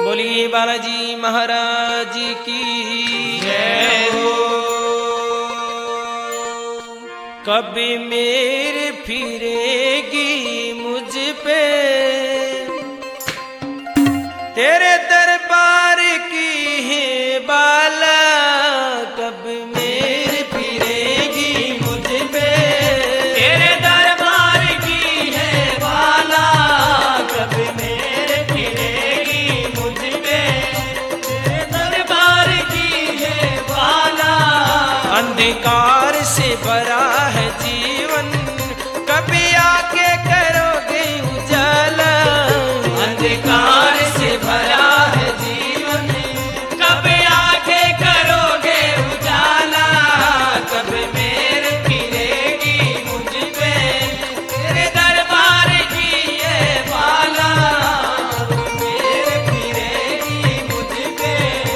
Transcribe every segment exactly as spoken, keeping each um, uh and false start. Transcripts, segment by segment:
बोलिए बालाजी महाराज की जय हो। कभी मेर फिरेगी मुझ पे तेरे दरबार की है बाला, कब मेर फिरेगी मुझ पे तेरे दरबार की है बाला, कब मेर फिरेगी मुझ पे तेरे दरबार की है बाला। अंधकार से भरा है जीवन, कभी आके करोगे उजाला। अंधकार से भरा है जीवन, कब आके करोगे उजाला। कब मेर फिरेगी मुझ पे तेरे दरबार की है बाला, कब मेर फिरेगी मुझ पे।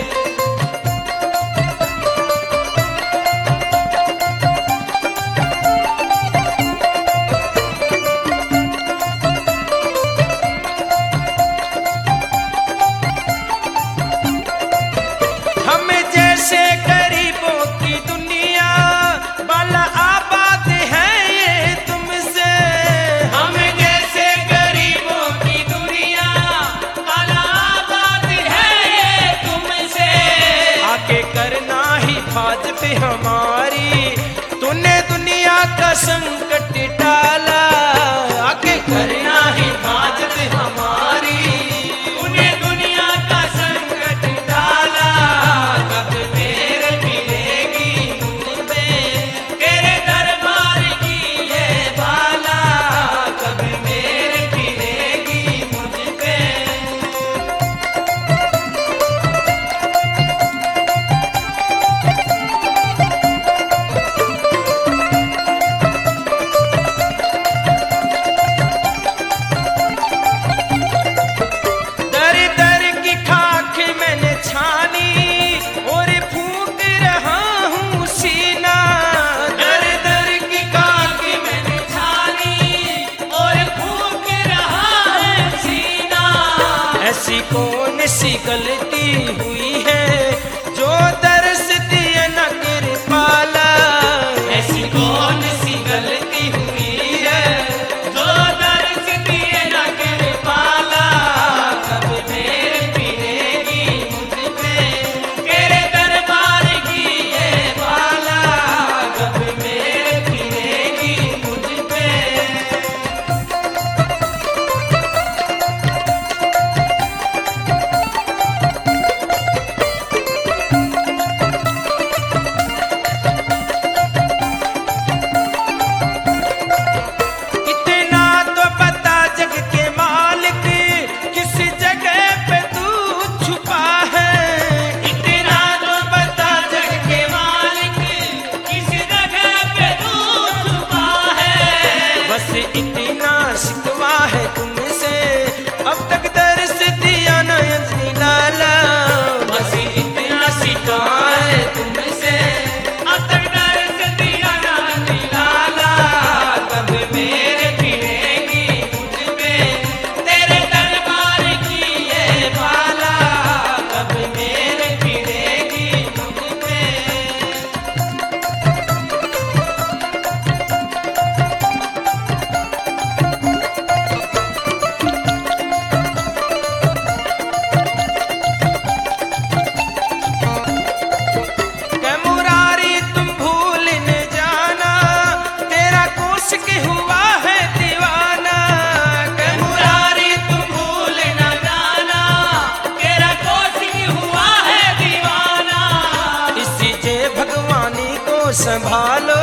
हमें जैसे गरीबों की दुनिया बाला आबाद है ये तुमसे। हम जैसे गरीबों की दुनिया बाला आबाद है ये तुमसे। आके करना हिफाजत हमारी, तूने दुनिया का संकट टाला। आके करना हिफाजत हमारी, उन्हें दुनिया का संकट डाला। कब मेर फिरेगी मुझ पे तेरे दरबार की ये बाला, कब मेर फिरेगी मुझ पे। दर दर की खाक मैंने छानी और फूंक रहा हूँ सीना। दर दर की खाक मैंने छानी और फूंक रहा है सीना। ऐसी कौन सी गलती हुई है जो दर्श दिए न गिर पाला। ऐसी कौन सी गलती हुई है जो दर्श दिए न कर पाला। कब मेर फिरेगी मुझ पे तेरे दरबार की ये बाला, कब मेर फिरेगी मुझ पे। इतना तो बता जग के मालिक, किस जगह पे तू छुपा है। इतना तो बता जग के मालिक, किस जगह पे तू छुपा है। बस इतना शिकवा है तुमसे, अब तक दर्श दिया न अंजनी लाला। बस इतना सिखा है तुमसे, अब तक दर्श दिया ना निराला। कब मेर फिरेगी मुझ पे तेरे दरबार की ये बाला, कब मेर फिरेगी मुझ पे। कै मुरारी तुम भूल न जाना, तेरा कोश के हुआ है दीवाना। कै मुरारी तुम भूल न जाना, तेरा कोशिश हुआ है दीवाना। इसी जे भगवानी को संभालो,